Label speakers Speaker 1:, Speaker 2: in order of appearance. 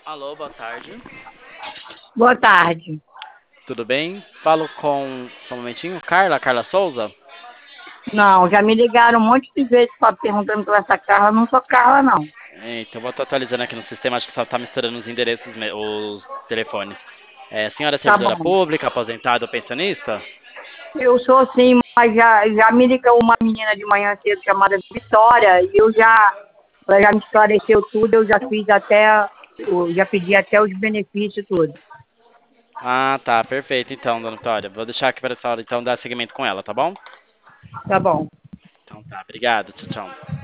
Speaker 1: Alô, boa tarde.
Speaker 2: Boa tarde.
Speaker 1: Tudo bem? Falo com. Só um momentinho. Carla Souza?
Speaker 2: Não, já me ligaram um monte de vezes perguntando por essa Carla. Não sou Carla, não.
Speaker 1: Eita, eu vou estar atualizando aqui no sistema, acho que só tá misturando os endereços, os telefones. É, senhora é
Speaker 2: Tá
Speaker 1: servidora
Speaker 2: bom.
Speaker 1: pública, aposentada ou pensionista?
Speaker 2: Eu sou sim, mas já me ligou uma menina de manhã cedo chamada Vitória e ela já me esclareceu tudo. Eu já fiz até, eu já pedi até os benefícios tudo.
Speaker 1: Ah, tá, perfeito então, dona Vitória. Vou deixar aqui para a senhora então dar seguimento com ela, tá bom?
Speaker 2: Tá bom.
Speaker 1: Então tá, obrigado, tchau, tchau.